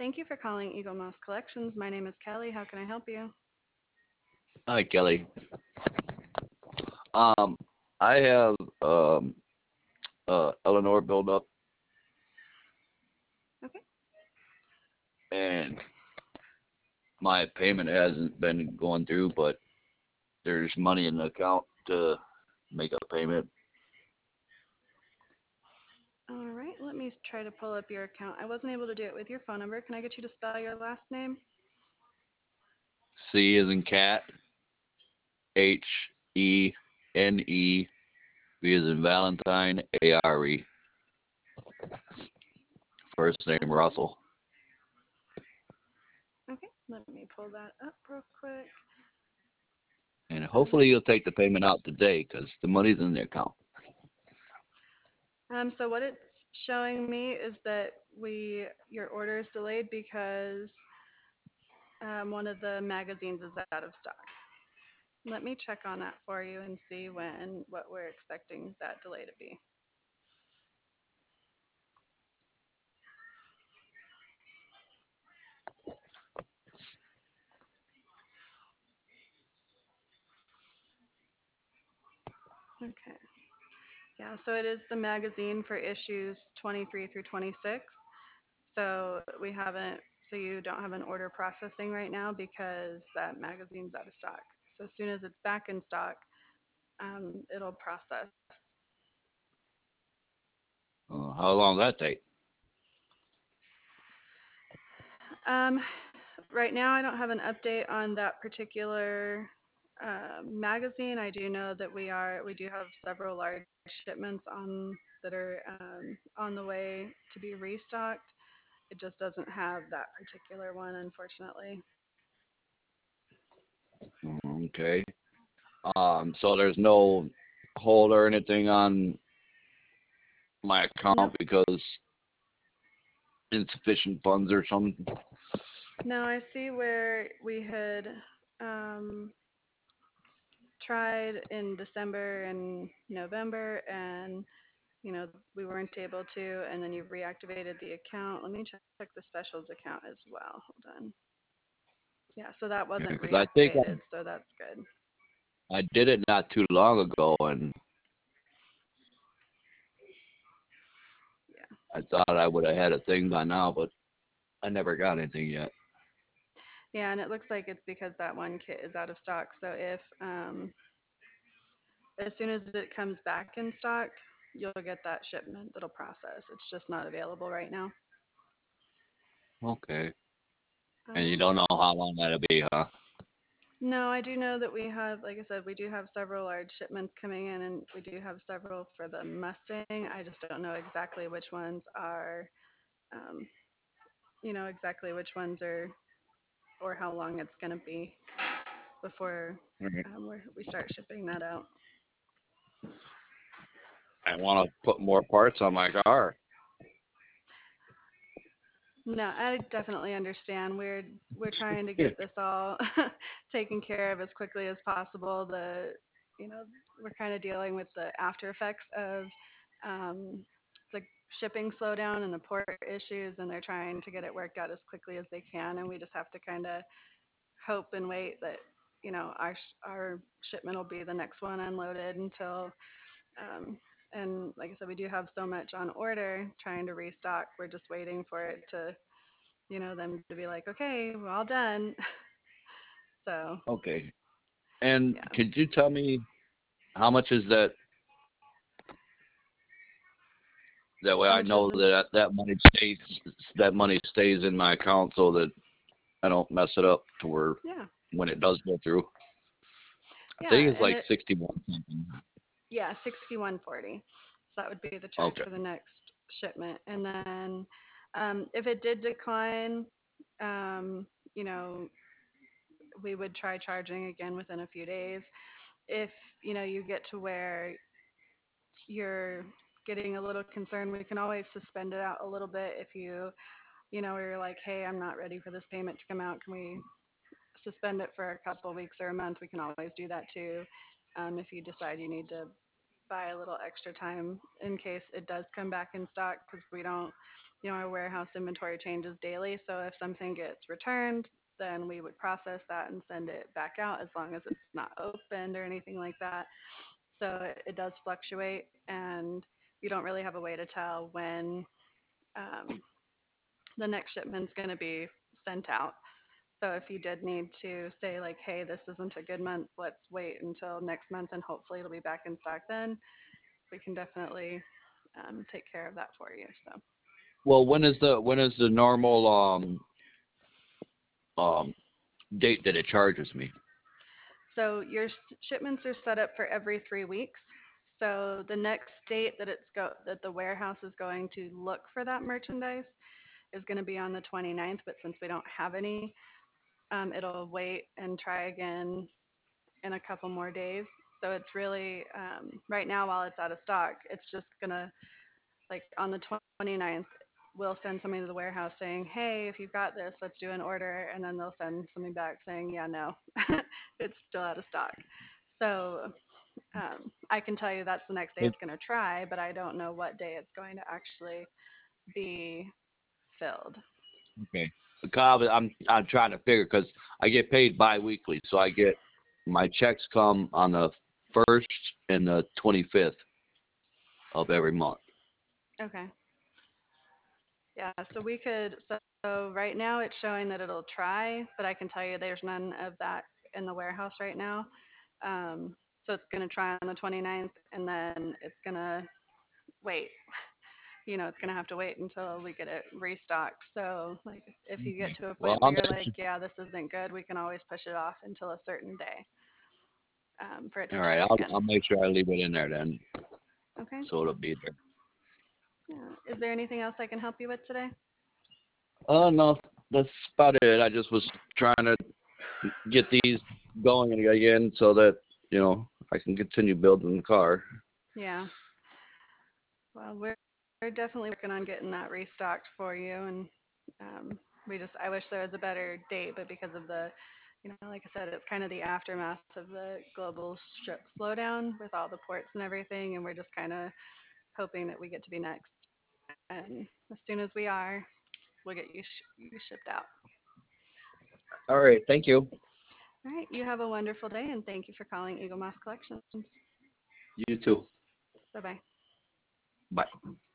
Thank you for calling Eagle Mouse Collections. My name is Kelly. How can I help you? Hi, Kelly. Um, I have Eleanor build up, Okay. and my payment hasn't been going through, but there's money in the account to make a payment. All right. Let me try to pull up your account. I wasn't able to do it with your phone number. Can I get you to spell your last name? C is in cat, Hene, V is in Valentine, Are. First name Okay. Russell. Okay. Let me pull that up real quick. And Um, hopefully you'll take the payment out today because the money's in the account. so what it's showing me is that your order is delayed because one of the magazines is out of stock. Let me check on that for you and see what we're expecting that delay to be. Okay. Yeah, so it is the magazine for issues 23 through 26. So you don't have an order processing right now because that magazine's out of stock. So as soon as it's back in stock, it'll process. How long will that take? Um, right now, I don't have an update on that particular magazine. I do know that we do have several large shipments that are on the way to be restocked. It just doesn't have that particular one, unfortunately. Okay. So there's no hold or anything on my account Nope. because insufficient funds or something. No, I see where we had um, tried in December and November, and we weren't able to, and then you reactivated the account. Let me check the specials account as well. Hold on. Yeah, so that wasn't Because I think reactivated, so that's good. I did it not too long ago, and Yeah. I thought I would have had a thing by now, but I never got anything yet. Yeah, and it looks like it's because that one kit is out of stock. So if as soon as it comes back in stock, you'll get that shipment that'll process. It's just not available right now. Okay. All And you right. don't know how long that'll be, huh? No, I do know that we have, like I said, we do have several large shipments coming in, and we do have several for the Mustang. I just don't know exactly which ones are, um, exactly which ones are, or how long it's going to be before Mhm. we start shipping that out. I want to put more parts on my car. No, I definitely understand. We're trying to Yeah. get this all taken care of as quickly as possible. You know, we're kind of dealing with the after effects of um, the shipping slowdown and the port issues, and they're trying to get it worked out as quickly as they can. And we just have to kind of hope and wait that our shipment will be the next one unloaded until. Um, and like I said, we do have so much on order trying to restock. We're just waiting for it to them to be like, okay, we're all done. So, Okay. And yeah. could you tell me how much is that? That way How I much is know the? that money stays in my account so that I don't mess it up to where Yeah. when it does go through. I Yeah. think it's And like 61 something. yeah, 6140. So that would be the charge Okay. for the next shipment. And then if it did decline, um, you know, we would try charging again within a few days. If, you get to where you're getting a little concerned, we can always suspend it out a little bit if you're like, hey, I'm not ready for this payment to come out. Can we suspend it for a couple of weeks or a month? We can always do that too. If you decide you need to buy a little extra time in case it does come back in stock, because we don't our warehouse inventory changes daily. So if something gets returned, then we would process that and send it back out as long as it's not opened or anything like that. So it does fluctuate, and you don't really have a way to tell when um, the next shipment's going to be sent out. So if you did need to say like, hey, this isn't a good month, let's wait until next month and hopefully it'll be back in stock then, we can definitely take care of that for you. So Well, when is the normal um date that it charges me? your shipments are set up for every 3 weeks. So the next date that the warehouse is going to look for that merchandise is going to be on the 29th. But since we don't have any, it'll wait and try again in a couple more days. So it's really right now while it's out of stock, it's just gonna like on the 29th, we'll send somebody to the warehouse saying, "Hey, if you've got this, let's do an order," and then they'll send something back saying, "Yeah, no, it's still out of stock." So I can tell you that's the next day It- it's going to try, but I don't know what day it's going to actually be filled. Okay. I'm trying to figure because I get paid bi-weekly, so I get my checks come on the 1st and the 25th of every month. Okay. Yeah, so we could, so right now it's showing that it'll try, but I can tell you there's none of that in the warehouse right now. So it's going to try on the 29th and then it's going to wait. It's going to have to wait until we get it restocked. So, like, if you get Okay. to a Well, point where you're like, yeah, this isn't good, we can always push it off until a certain day for it to all try right. I'll again. make sure I leave it in there then, Okay. so it'll be there. Yeah. Is there anything else I can help you with today? Oh no, that's about it. I just was trying to get these going again so that I can continue building the car. Yeah. Well, we're definitely working on getting that restocked for you, and I wish there was a better date, but because of the, like I said, it's kind of the aftermath of the global ship slowdown with all the ports and everything, and we're just kind of hoping that we get to be next. And as soon as we are, we'll get you shipped out. All right. Thank you. All right. You have a wonderful day, and thank you for calling Eagle Moss Collections. You too. Bye bye. Bye.